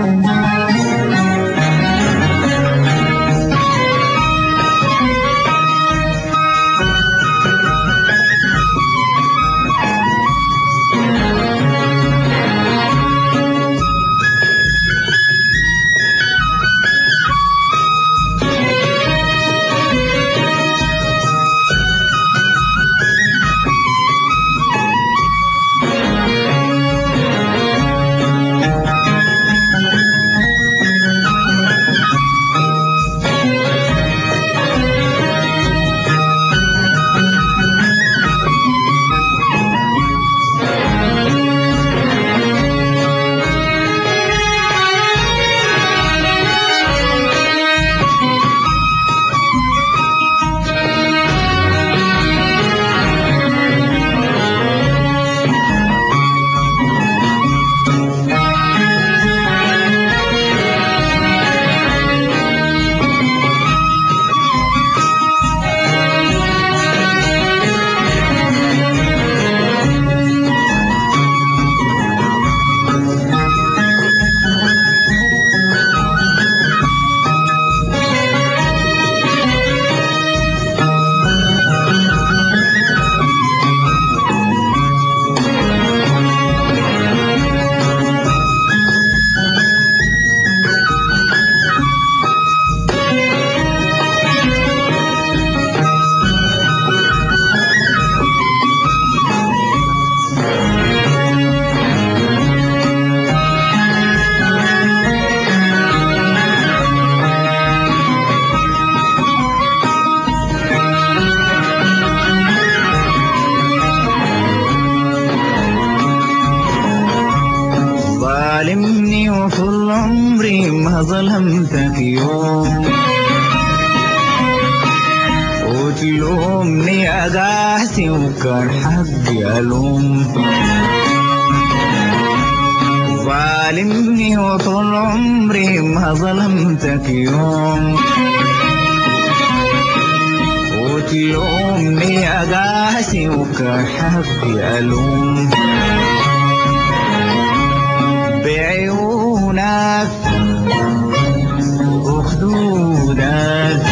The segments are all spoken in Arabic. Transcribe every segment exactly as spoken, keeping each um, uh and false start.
ظالمني وطول عمري ما ظلمتك يوم، وتلومني أقاسي وكان حقي ألوم. ظالمني وطول عمري ما ظلمتك يوم، وتلومني أقاسي وكان حقي ألوم. بعيونك وخدودك،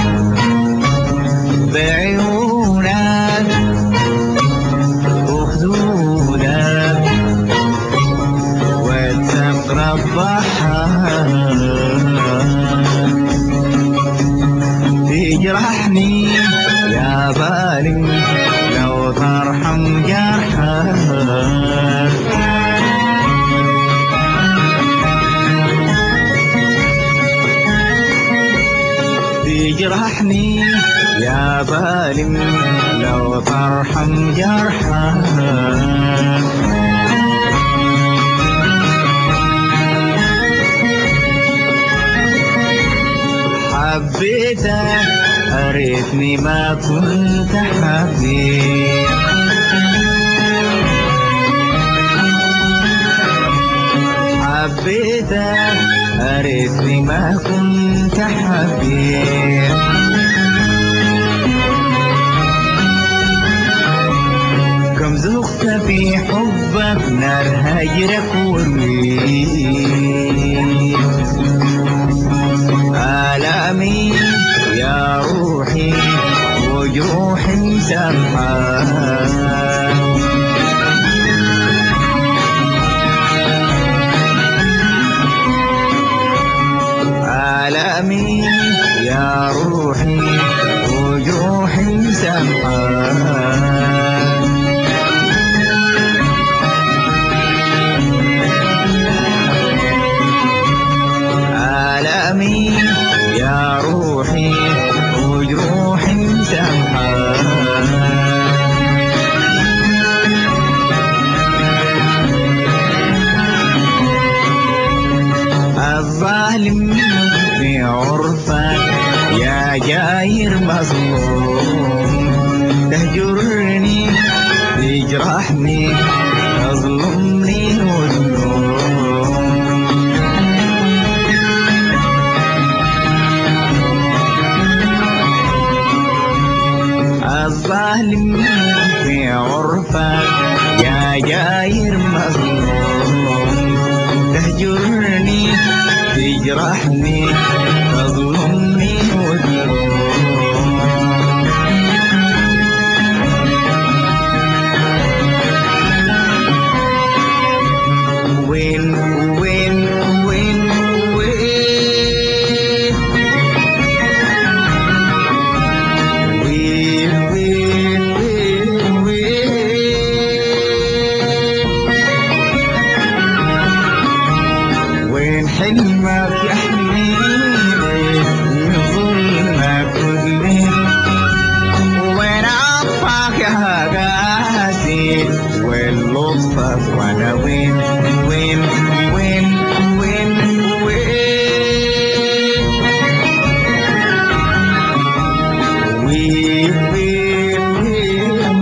بعيونك وخدودك، وتتربحها تجرحني يا بالي لو ترحم جرحك. تجرحني يا ظالم لو ترحم جرحك. حبيتك أريتني ما كنت حبيت، حبيتك أريتني ما كنت حبيت. كم ذقت في حبك نار هجرك والريح، آلامي يا روحي وجروحي مسامحة. آلامي يا روحي وجروحي مسامحة. آلامي يا روحي وجروحي مسامحة. الظالم في عرفك يا جاير مظلوم، تهجرني تجرحني تظلمني وتلوم. الظالم في عرفك يا جاير مظلوم، تهجرني تجرحني تظلمني وتروح. وين وين وين حلمك يحميني من ظلمك وذليل، وين عطفك يا قاسي وين لطفك وانا وين وين وين وين وين وين وين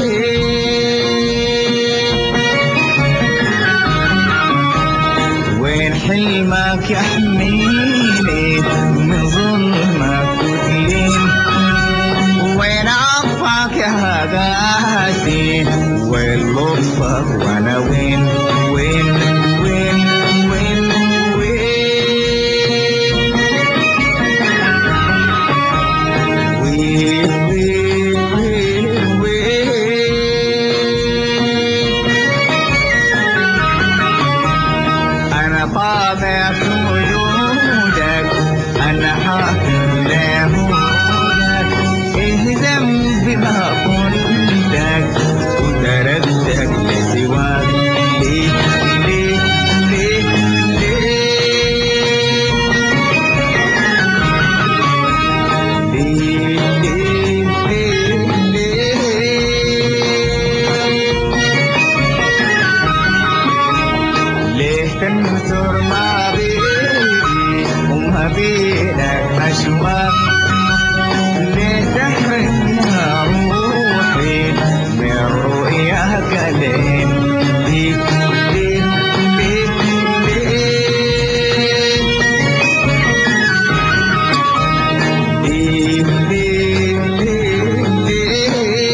وين حلمك يحميني من ظلمك وذليل، وين عطفك يا قاسي وين لطفك وانا وين وين وين وين وين وين وين أنا طابع في وجودك، أنا حاكم لهودك، إيه ذنبي ما قلتك وتركتك لسواك. ليه ليه ليه ليه ليه ليه ليه ليه تنثر ما بيني وما بينك أشواق، ليه تحرمني روحي من رؤياك؟ ليه ليه ليه ليه ليه ليه ليه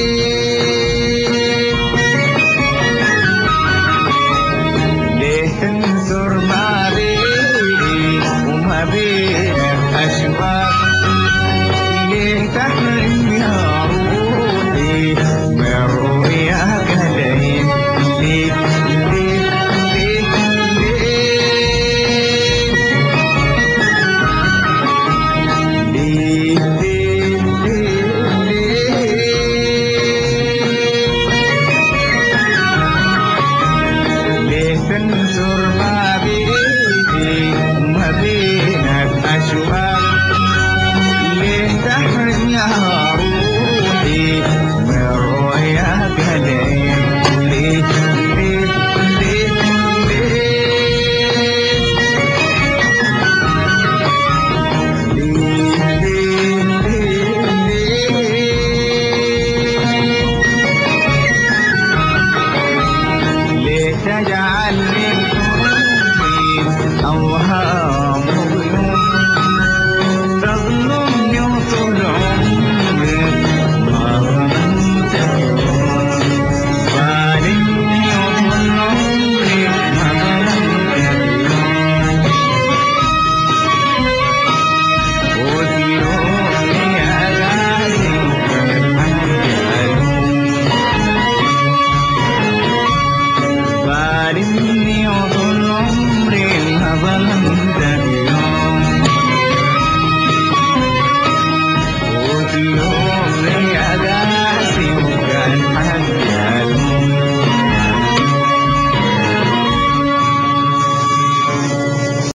ليه تنثر ما بيني وما بينك أشواق، ليه تحرمني روحي من رؤياك؟ ليه ليه ليه ليه ليه ليه ليه ليه تنثر ما بيني وما بينك أشواق، ليه تحرمني روحي من رؤياك؟ ليه ليه ليه ليه ليه ليه تجعلني قلبي أوهام